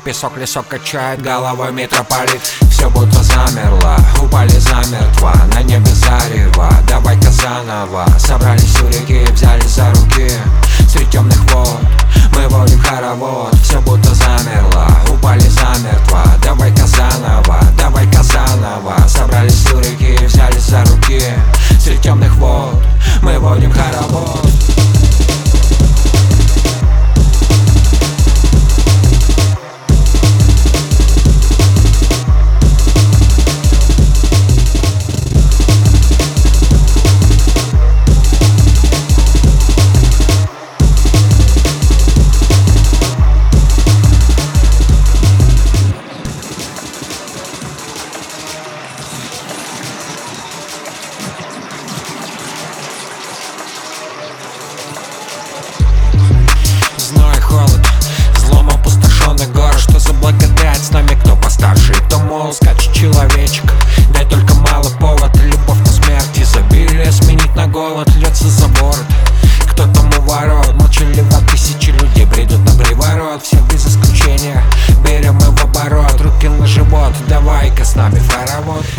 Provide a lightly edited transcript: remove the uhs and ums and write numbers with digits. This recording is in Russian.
песок, лесок качает головой метрополит. Все будто замерло, упали замертво, на небе зарево. Давай-ка заново. Собрались у реки, взялись за руки. Среди темных вод мы водим хоровод. Все будто замерло, упали замертво. Давай-ка заново, давай-ка заново. Собрались у реки, взялись за руки. Среди темных вод мы водим хоровод. Зной, холод, злом опустошенный город. Что за благодать с нами, кто постарше, кто мол, скачет человечек. Дай только малый повод, любовь на смерть, изобилие сменить на голод. Льется за борт, кто там у ворот. Молчаливо тысячи людей бредут на приворот. Всех без исключения берем мы в оборот. Руки на живот, давай-ка с нами в хоровод.